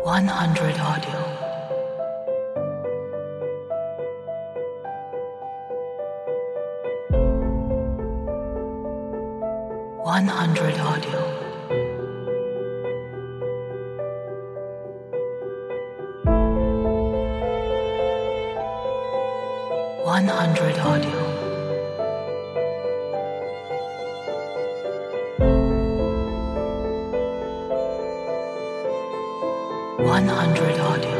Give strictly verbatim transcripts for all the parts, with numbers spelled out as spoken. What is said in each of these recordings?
one hundred audio. one hundred audio. one hundred audio. one hundred audio.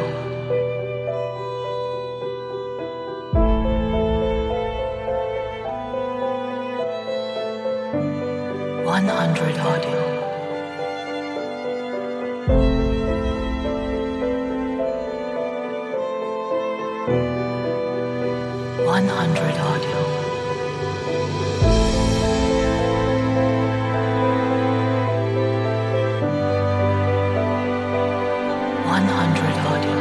one hundred audio. one hundred audio. one hundred audio.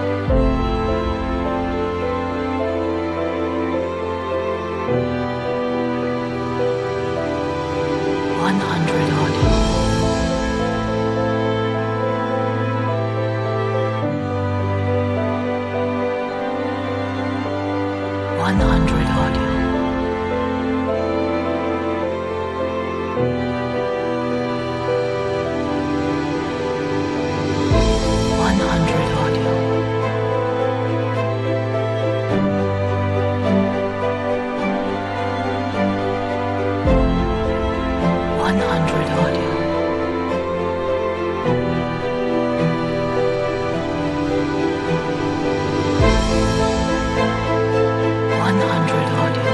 one hundred audio. one hundred audio. one hundred audio. one hundred audio. one hundred audio.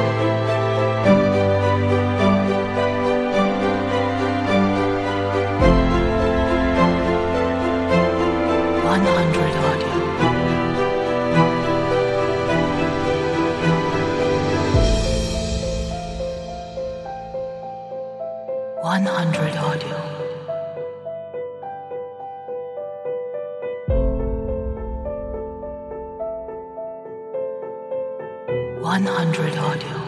one hundred audio. one hundred audio. one hundred audio.